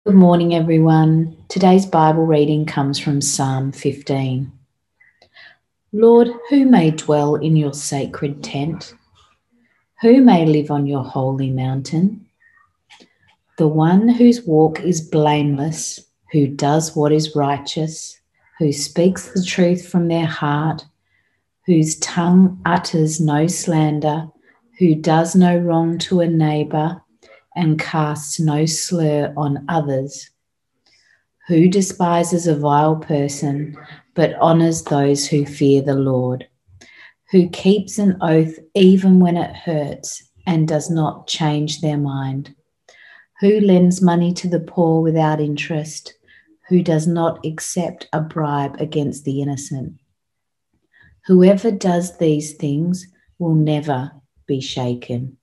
Good morning, everyone. Today's Bible reading comes from Psalm 15. Lord, who may dwell in your sacred tent? Who may live on your holy mountain? The one whose walk is blameless, who does what is righteous, who speaks the truth from their heart, whose tongue utters no slander, who does no wrong to a neighbour, and casts no slur on others. Who despises a vile person, but honours those who fear the Lord? Who keeps an oath even when it hurts and does not change their mind? Who lends money to the poor without interest? Who does not accept a bribe against the innocent? Whoever does these things will never be shaken.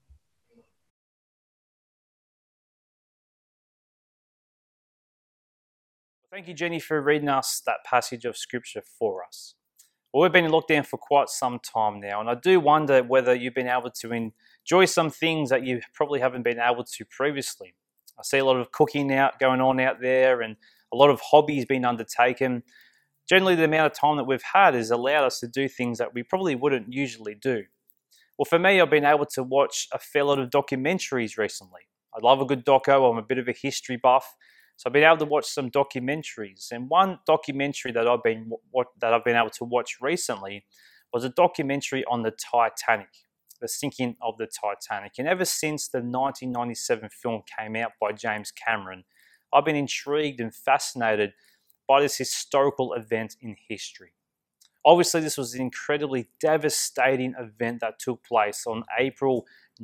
Thank you, Jenny, for reading us that passage of Scripture for us. Well, we've been in lockdown for quite some time now, and I do wonder whether you've been able to enjoy some things that you probably haven't been able to previously. I see a lot of cooking going on out there and a lot of hobbies being undertaken. Generally, the amount of time that we've had has allowed us to do things that we probably wouldn't usually do. Well, for me, I've been able to watch a fair lot of documentaries recently. I love a good doco. I'm a bit of a history buff, so I've been able to watch some documentaries. And one documentary that I've been able to watch recently was a documentary on the Titanic, the sinking of the Titanic. And ever since the 1997 film came out by James Cameron, I've been intrigued and fascinated by this historical event in history. Obviously, this was an incredibly devastating event that took place on April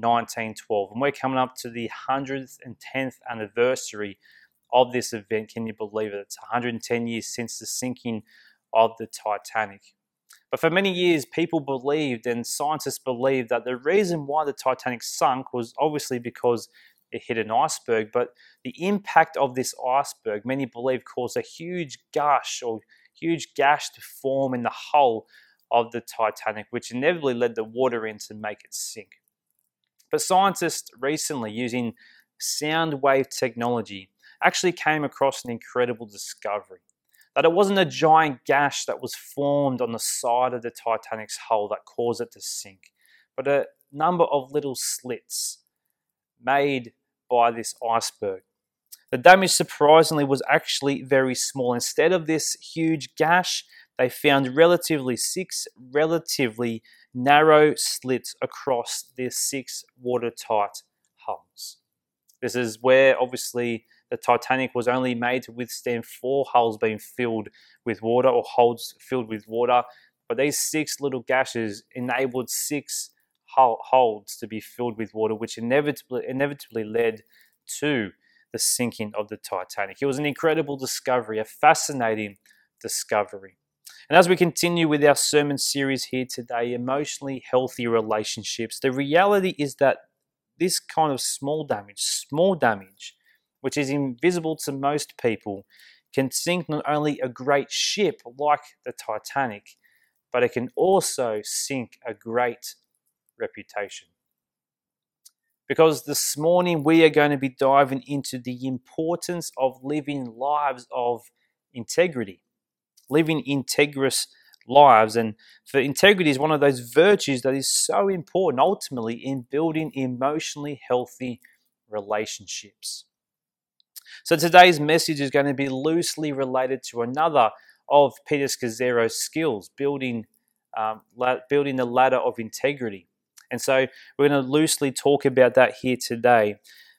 1912, and we're coming up to the 110th anniversary of this event. Can you believe it? It's 110 years since the sinking of the Titanic. But for many years, people believed and scientists believed that the reason why the Titanic sunk was obviously because it hit an iceberg, but the impact of this iceberg, many believe, caused a huge gush or huge gash to form in the hull of the Titanic, which inevitably led the water in to make it sink. But scientists recently, using sound wave technology, actually came across an incredible discovery. That it wasn't a giant gash that was formed on the side of the Titanic's hull that caused it to sink, but a number of little slits made by this iceberg. The damage, surprisingly, was actually very small. Instead of this huge gash, they found six relatively narrow slits across their six watertight hulls. This is where, obviously, the Titanic was only made to withstand four hulls being filled with water or holds filled with water. But these six little gashes enabled six holds to be filled with water, which inevitably led to the sinking of the Titanic. It was an incredible discovery, a fascinating discovery. And as we continue with our sermon series here today, emotionally healthy relationships, the reality is that this kind of small damage, which is invisible to most people, can sink not only a great ship like the Titanic, but it can also sink a great reputation. Because this morning we are going to be diving into the importance of living lives of integrity, living integrous lives. And for integrity is one of those virtues that is so important ultimately in building emotionally healthy relationships. So today's message is going to be loosely related to another of Peter Scazzero's skills, building the ladder of integrity. And so we're going to loosely talk about that here today.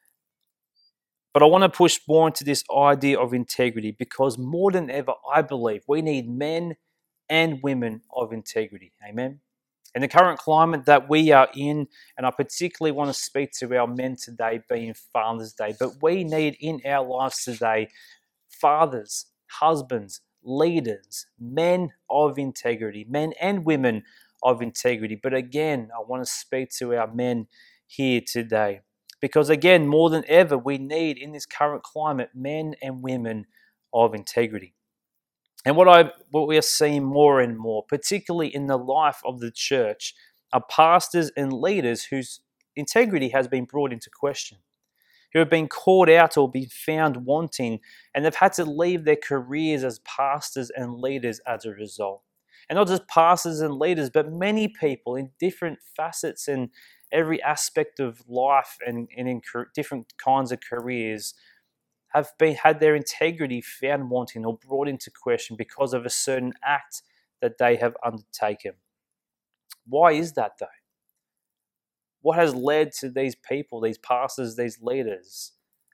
But I want to push more into this idea of integrity because more than ever, I believe we need men and women of integrity. Amen. In the current climate that we are in, and I particularly want to speak to our men today, being Father's Day, but we need in our lives today fathers, husbands, leaders, men of integrity, men and women of integrity. But again, I want to speak to our men here today because, again, more than ever, we need in this current climate men and women of integrity. And what we are seeing more and more, particularly in the life of the church, are pastors and leaders whose integrity has been brought into question, who have been caught out or been found wanting, and they've had to leave their careers as pastors and leaders as a result. And not just pastors and leaders, but many people in different facets and every aspect of life and in different kinds of careers have had their integrity found wanting or brought into question because of a certain act that they have undertaken. Why is that though? What has led to these people, these pastors, these leaders,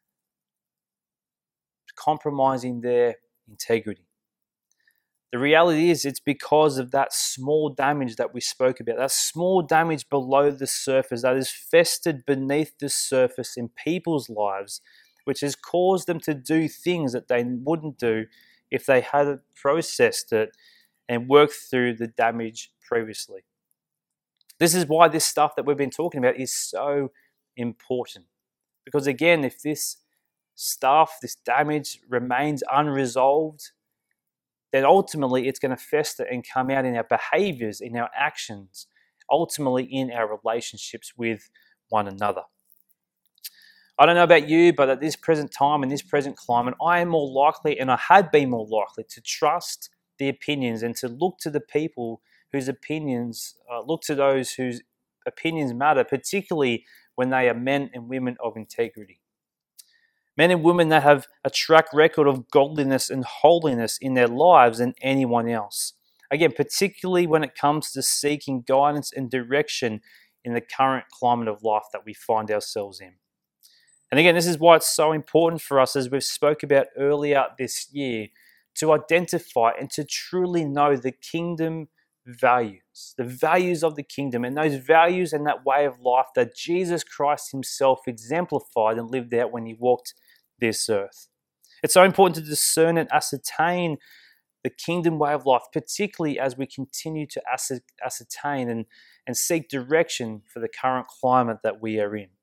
compromising their integrity? The reality is it's because of that small damage that we spoke about, that small damage below the surface that is festered beneath the surface in people's lives, which has caused them to do things that they wouldn't do if they had processed it and worked through the damage previously. This is why this stuff that we've been talking about is so important. Because again, if this stuff, this damage remains unresolved, then ultimately it's going to fester and come out in our behaviors, in our actions, ultimately in our relationships with one another. I don't know about you, but at this present time, in this present climate, I am more likely, and I had been more likely, to trust the opinions and to look to the people whose opinions, look to those whose opinions matter, particularly when they are men and women of integrity. Men and women that have a track record of godliness and holiness in their lives than anyone else. Again, particularly when it comes to seeking guidance and direction in the current climate of life that we find ourselves in. And again, this is why it's so important for us, as we've spoke about earlier this year, to identify and to truly know the kingdom values, the values of the kingdom, and those values and that way of life that Jesus Christ himself exemplified and lived out when he walked this earth. It's so important to discern and ascertain the kingdom way of life, particularly as we continue to ascertain and seek direction for the current climate that we are in.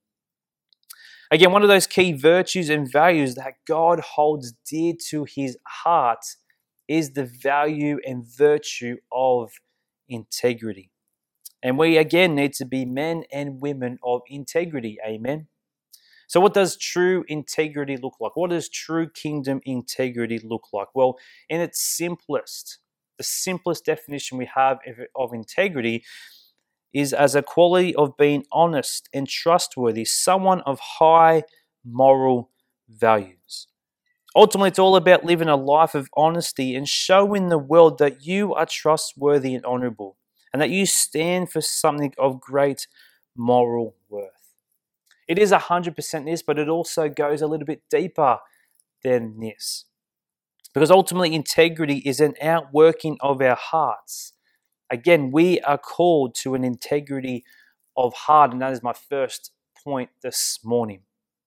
Again, one of those key virtues and values that God holds dear to his heart is the value and virtue of integrity. And we again need to be men and women of integrity. Amen. So what does true integrity look like? What does true kingdom integrity look like? Well, in its simplest, the simplest definition we have of integrity is as a quality of being honest and trustworthy, someone of high moral values. Ultimately, it's all about living a life of honesty and showing the world that you are trustworthy and honorable, and that you stand for something of great moral worth. It is 100% this, but it also goes a little bit deeper than this. Because ultimately, integrity is an outworking of our hearts. Again, we are called to an integrity of heart, and that is my first point this morning.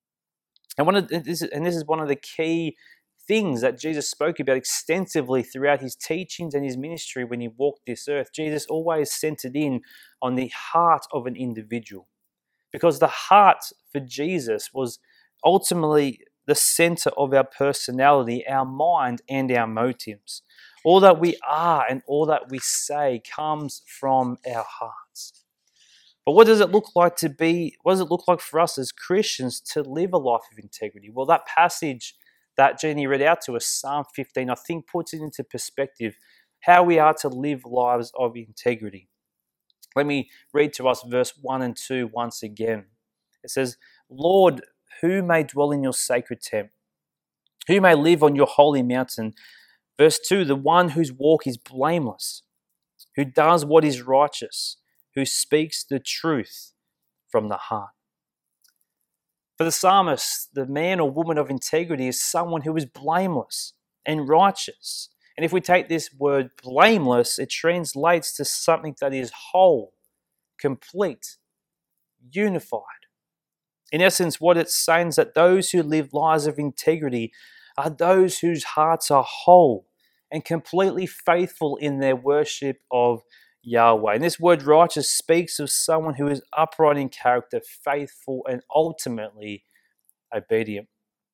And this is one of the key things that Jesus spoke about extensively throughout his teachings and his ministry when he walked this earth. Jesus always centered in on the heart of an individual, because the heart for Jesus was ultimately the center of our personality, our mind, and our motives. All that we are and all that we say comes from our hearts. But what does it look like for us as Christians to live a life of integrity? Well, that passage that Jenny read out to us, Psalm 15, I think puts it into perspective how we are to live lives of integrity. Let me read to us verse 1 and 2 once again. It says, Lord, who may dwell in your sacred tent? Who may live on your holy mountain? Verse 2, the one whose walk is blameless, who does what is righteous, who speaks the truth from the heart. For the psalmist, the man or woman of integrity is someone who is blameless and righteous. And if we take this word blameless, it translates to something that is whole, complete, unified. In essence, what it's saying is that those who live lives of integrity are those whose hearts are whole and completely faithful in their worship of Yahweh. And this word righteous speaks of someone who is upright in character, faithful, and ultimately obedient.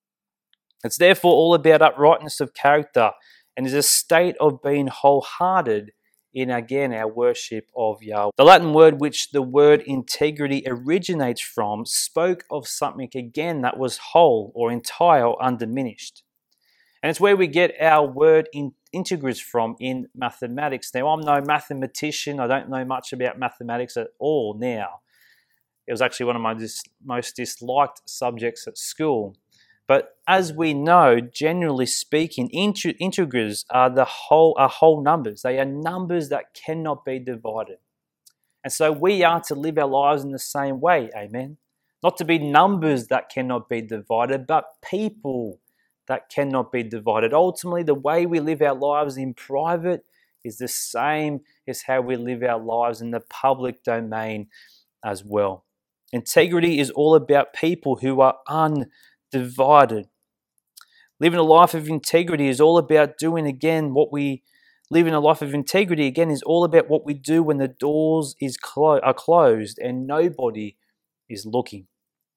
It's therefore all about uprightness of character and is a state of being wholehearted in, again, our worship of Yahweh. The Latin word which the word integrity originates from spoke of something, again, that was whole or entire or undiminished. And it's where we get our word integers from in mathematics. Now, I'm no mathematician. I don't know much about mathematics at all now. It was actually one of my most disliked subjects at school. But as we know, generally speaking, integers are whole numbers. They are numbers that cannot be divided. And so we are to live our lives in the same way, amen? Not to be numbers that cannot be divided, but people that cannot be divided. Ultimately, the way we live our lives in private is the same as how we live our lives in the public domain as well. Integrity is all about people who are undivided. Living a life of integrity is all about doing, again, living a life of integrity, again, is all about what we do when the doors are closed and nobody is looking.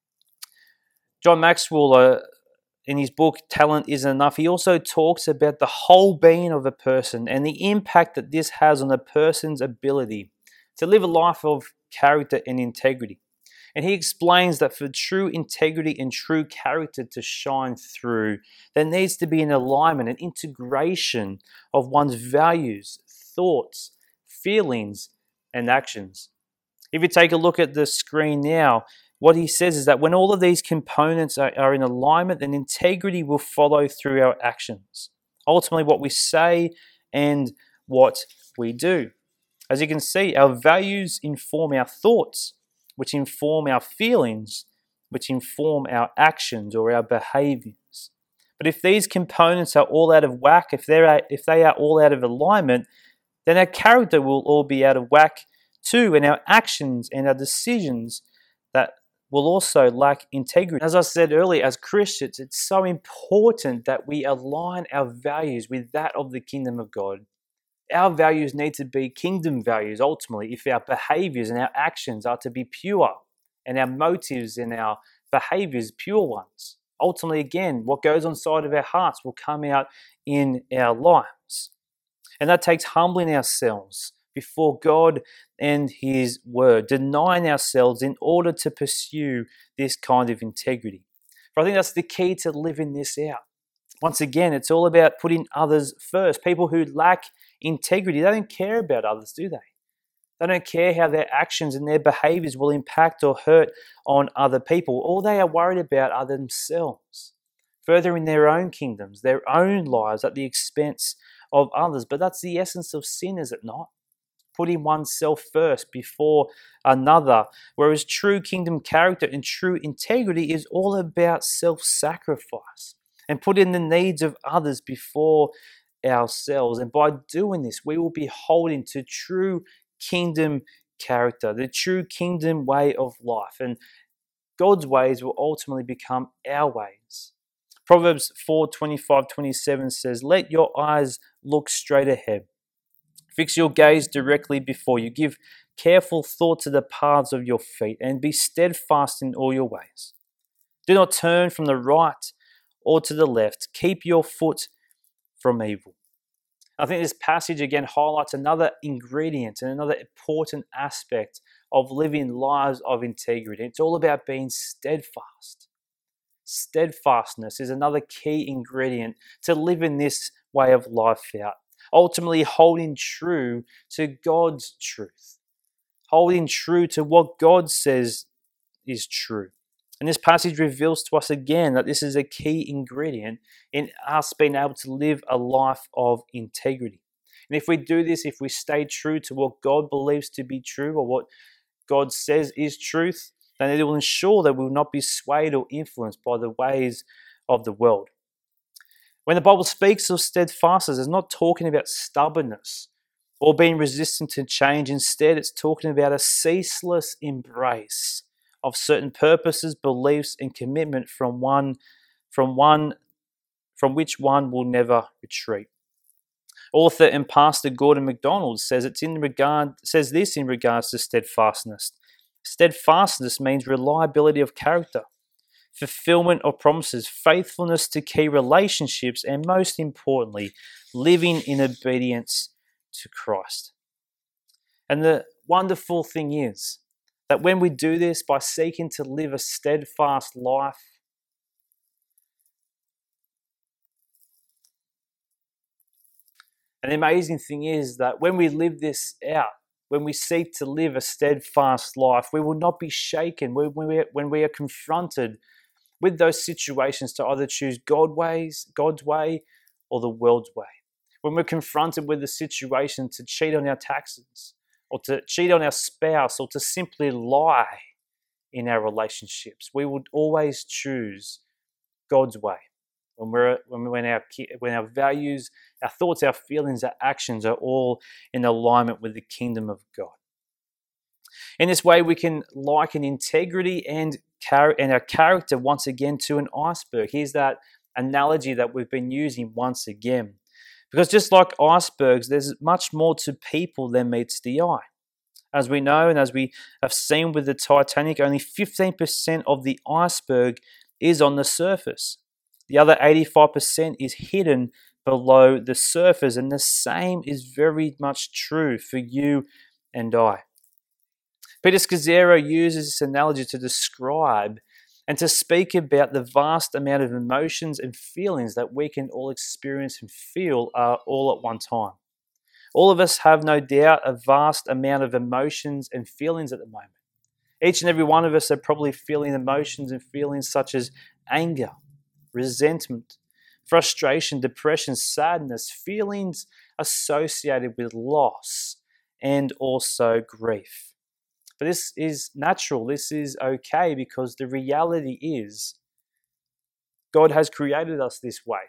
John Maxwell, in his book, Talent Isn't Enough, he also talks about the whole being of a person and the impact that this has on a person's ability to live a life of character and integrity. And he explains that for true integrity and true character to shine through, there needs to be an alignment, an integration of one's values, thoughts, feelings, and actions. If you take a look at the screen now, what he says is that when all of these components are in alignment, then integrity will follow through our actions. Ultimately, what we say and what we do. As you can see, our values inform our thoughts, which inform our feelings, which inform our actions or our behaviors. But if these components are all out of whack, if they are all out of alignment, then our character will all be out of whack too, and our actions and our decisions that will also lack integrity. As I said earlier, as Christians, it's so important that we align our values with that of the kingdom of God. Our values need to be kingdom values, ultimately, if our behaviors and our actions are to be pure and our motives and our behaviors pure ones. Ultimately, again, what goes on inside of our hearts will come out in our lives. And that takes humbling ourselves before God and His Word, denying ourselves in order to pursue this kind of integrity. But I think that's the key to living this out. Once again, it's all about putting others first. People who lack integrity, they don't care about others, do they? They don't care how their actions and their behaviors will impact or hurt on other people. All they are worried about are themselves, furthering their own kingdoms, their own lives at the expense of others. But that's the essence of sin, is it not? Putting oneself first before another, whereas true kingdom character and true integrity is all about self-sacrifice and putting the needs of others before ourselves. And by doing this, we will be holding to true kingdom character, the true kingdom way of life. And God's ways will ultimately become our ways. Proverbs 4:25-27 says, "Let your eyes look straight ahead. Fix your gaze directly before you. Give careful thought to the paths of your feet and be steadfast in all your ways. Do not turn from the right or to the left. Keep your foot from evil." I think this passage again highlights another ingredient and another important aspect of living lives of integrity. It's all about being steadfast. Steadfastness is another key ingredient to living this way of life out. Ultimately, holding true to God's truth, holding true to what God says is true. And this passage reveals to us again that this is a key ingredient in us being able to live a life of integrity. And if we do this, if we stay true to what God believes to be true or what God says is truth, then it will ensure that we will not be swayed or influenced by the ways of the world. When the Bible speaks of steadfastness, it's not talking about stubbornness or being resistant to change. Instead, it's talking about a ceaseless embrace of certain purposes, beliefs, and commitment from which one will never retreat. Author and pastor Gordon MacDonald says this in regards to steadfastness. Steadfastness means reliability of character, fulfillment of promises, faithfulness to key relationships, and most importantly, living in obedience to Christ. And the wonderful thing is that when we do this by seeking to live a steadfast life, and the amazing thing is that when we live this out, when we seek to live a steadfast life, we will not be shaken when we are confronted with those situations to either choose God's way, or the world's way. When we're confronted with the situation to cheat on our taxes, or to cheat on our spouse, or to simply lie in our relationships, we would always choose God's way. When our values, our thoughts, our feelings, our actions are all in alignment with the kingdom of God. In this way, we can liken integrity and our character once again to an iceberg. Here's that analogy that we've been using once again. Because just like icebergs, there's much more to people than meets the eye. As we know, and as we have seen with the Titanic, only 15% of the iceberg is on the surface. The other 85% is hidden below the surface, and the same is very much true for you and I. Peter Scazzero uses this analogy to describe and to speak about the vast amount of emotions and feelings that we can all experience and feel all at one time. All of us have no doubt a vast amount of emotions and feelings at the moment. Each and every one of us are probably feeling emotions and feelings such as anger, resentment, frustration, depression, sadness, feelings associated with loss, and also grief. But this is natural, this is okay, because the reality is God has created us this way.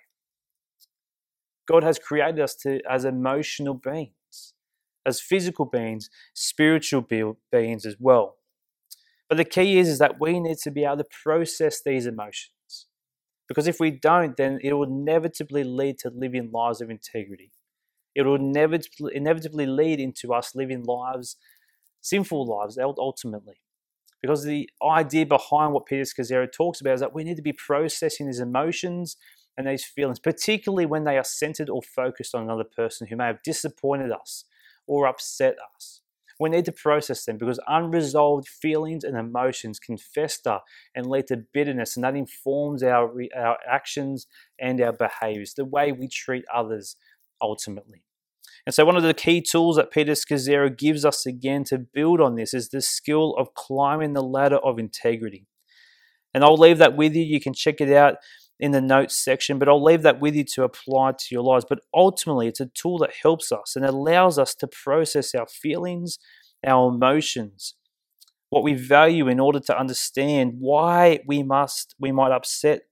God has created us as emotional beings, as physical beings, spiritual beings as well. But the key is that we need to be able to process these emotions. Because if we don't, then it will inevitably lead to living lives of integrity. It will inevitably lead into us living lives, sinful lives, ultimately. Because the idea behind what Peter Scazzero talks about is that we need to be processing these emotions and these feelings, particularly when they are centered or focused on another person who may have disappointed us or upset us. We need to process them because unresolved feelings and emotions can fester and lead to bitterness, and that informs our actions and our behaviors, the way we treat others ultimately. And so one of the key tools that Peter Scazzero gives us again to build on this is the skill of climbing the ladder of integrity. And I'll leave that with you. You can check it out in the notes section, but I'll leave that with you to apply to your lives. But ultimately, it's a tool that helps us and allows us to process our feelings, our emotions, what we value, in order to understand why we might upset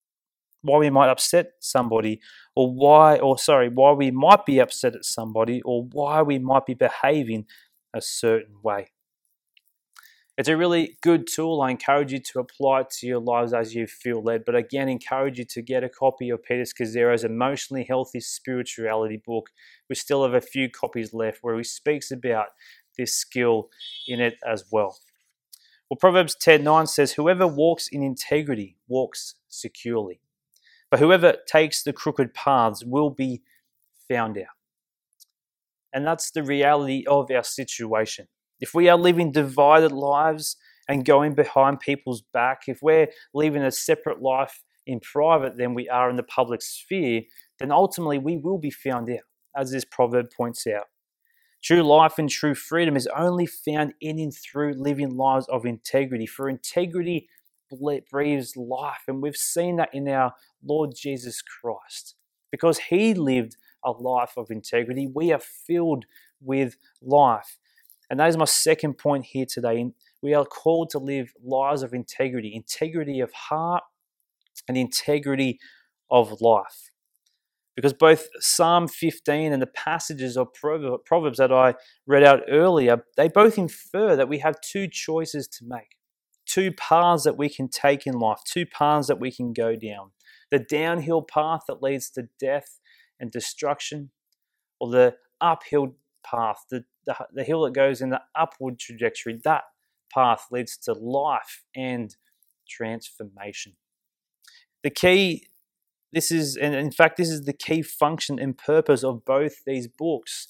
somebody, or why we might be upset at somebody, or why we might be behaving a certain way. It's a really good tool. I encourage you to apply it to your lives as you feel led. But again, encourage you to get a copy of Peter Scazzero's Emotionally Healthy Spirituality book. We still have a few copies left where he speaks about this skill in it as well. Well, Proverbs 10:9 says, "Whoever walks in integrity walks securely, but whoever takes the crooked paths will be found out." And that's the reality of our situation. If we are living divided lives and going behind people's back, if we're living a separate life in private than we are in the public sphere, then ultimately we will be found out, as this proverb points out. True life and true freedom is only found in and through living lives of integrity. For integrity breathes life, and we've seen that in our Lord Jesus Christ. Because he lived a life of integrity, we are filled with life. And that is my second point here today. We are called to live lives of integrity of heart and integrity of life. Because both Psalm 15 and the passages of Proverbs that I read out earlier, they both infer that we have two choices to make, two paths that we can take in life, two paths that we can go down. The downhill path that leads to death and destruction, or the uphill path, the hill that goes in the upward trajectory. That path leads to life and transformation. The key, this is the key function and purpose of both these books,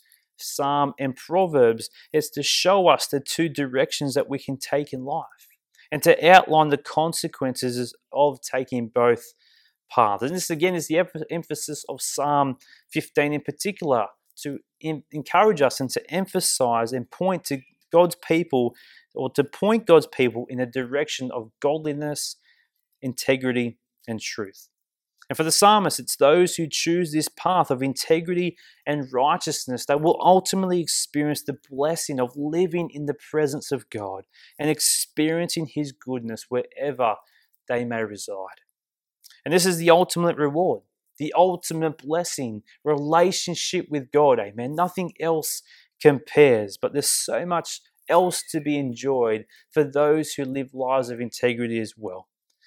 Psalm and Proverbs is to show us the two directions that we can take in life and to outline the consequences of taking both paths. And this again is the emphasis of Psalm 15 in particular, to encourage us and to emphasize and point to God's people, or to point God's people in a direction of godliness, integrity, and truth. And for the psalmist, it's those who choose this path of integrity and righteousness that will ultimately experience the blessing of living in the presence of God and experiencing His goodness wherever they may reside. And this is the ultimate reward, the ultimate blessing, relationship with God. Amen. Nothing else compares, but there's so much else to be enjoyed for those who live lives of integrity as well.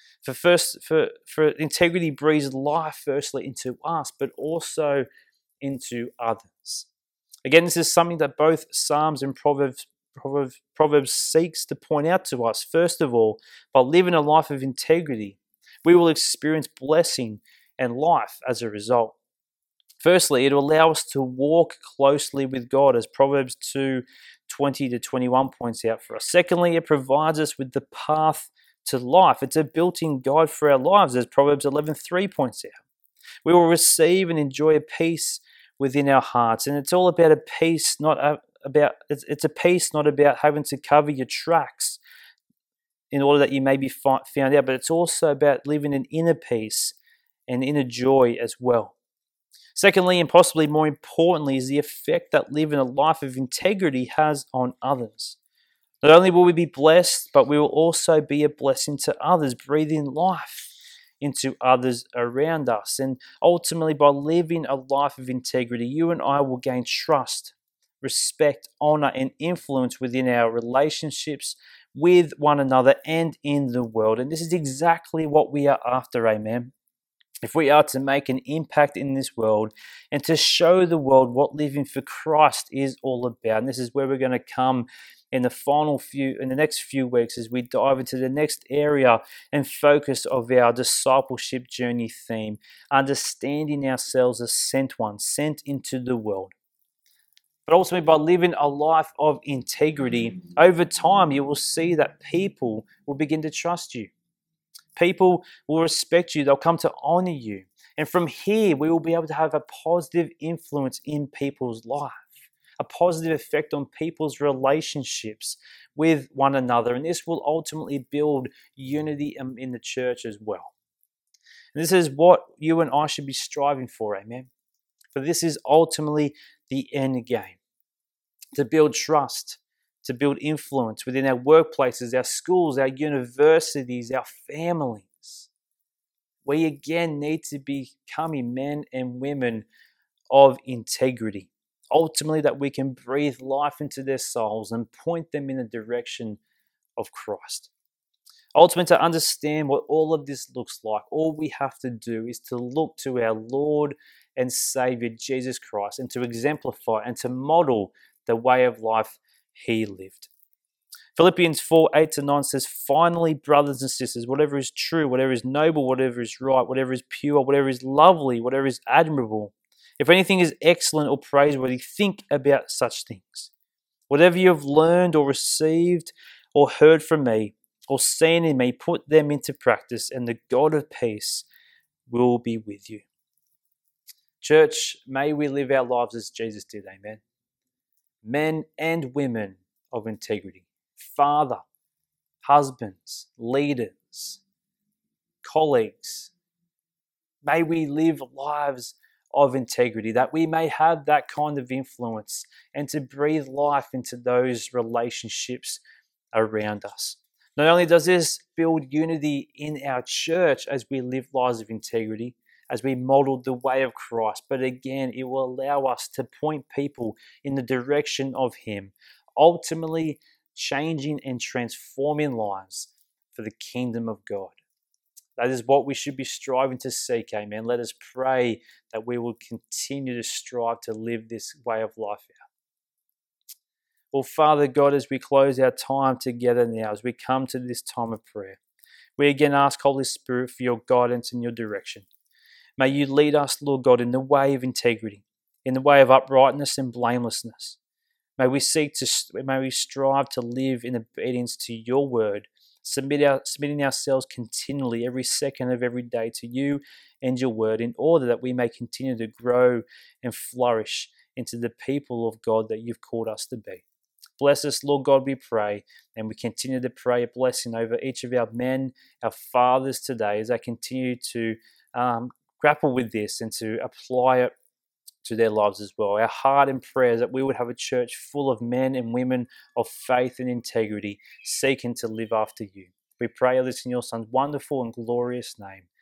For integrity breathes life firstly into us, but also into others. Again, this is something that both Psalms and Proverbs seeks to point out to us. First of all, by living a life of integrity, we will experience blessing and life as a result. Firstly, it will allow us to walk closely with God, as Proverbs 2:20-21 points out for us. Secondly, it provides us with the path to life. It's a built-in guide for our lives, as Proverbs 11:3 points out. We will receive and enjoy a peace within our hearts, and it's all about a peace, it's a peace not about having to cover your tracks in order that you may be found out, but it's also about living in inner peace and inner joy as well. Secondly, and possibly more importantly, is the effect that living a life of integrity has on others. Not only will we be blessed, but we will also be a blessing to others, breathing life into others around us. And ultimately, by living a life of integrity, you and I will gain trust, respect, honor, and influence within our relationships with one another and in the world. And this is exactly what we are after, amen. If we are to make an impact in this world and to show the world what living for Christ is all about. And this is where we're going to come in the next few weeks as we dive into the next area and focus of our discipleship journey theme, understanding ourselves as sent ones, sent into the world. But ultimately, by living a life of integrity, over time you will see that people will begin to trust you. People will respect you. They'll come to honor you. And from here, we will be able to have a positive influence in people's life, a positive effect on people's relationships with one another. And this will ultimately build unity in the church as well. And this is what you and I should be striving for, amen? For this is ultimately the end game, to build trust, to build influence within our workplaces, our schools, our universities, our families. We again need to be becoming men and women of integrity. Ultimately, that we can breathe life into their souls and point them in the direction of Christ. Ultimately, to understand what all of this looks like, all we have to do is to look to our Lord and Savior, Jesus Christ, and to exemplify and to model the way of life He lived. Philippians 4:8-9 says, "Finally, brothers and sisters, whatever is true, whatever is noble, whatever is right, whatever is pure, whatever is lovely, whatever is admirable, if anything is excellent or praiseworthy, think about such things. Whatever you have learned or received or heard from me or seen in me, put them into practice, and the God of peace will be with you." Church, may we live our lives as Jesus did, amen. Men and women of integrity. Father, husbands, leaders, colleagues. May we live lives of integrity, that we may have that kind of influence and to breathe life into those relationships around us. Not only does this build unity in our church as we live lives of integrity, as we model the way of Christ, but again, it will allow us to point people in the direction of Him, ultimately changing and transforming lives for the kingdom of God. That is what we should be striving to seek, amen. Let us pray that we will continue to strive to live this way of life out. Well, Father God, as we close our time together now, as we come to this time of prayer, we again ask, Holy Spirit, for your guidance and your direction. May you lead us, Lord God, in the way of integrity, in the way of uprightness and blamelessness. May we strive to live in obedience to your word, submitting ourselves continually, every second of every day, to you and your word, in order that we may continue to grow and flourish into the people of God that you've called us to be. Bless us, Lord God, we pray, and we continue to pray a blessing over each of our men, our fathers today, as they continue to grapple with this and to apply it to their lives as well. Our heart and prayer is that we would have a church full of men and women of faith and integrity, seeking to live after you. We pray this in your Son's wonderful and glorious name.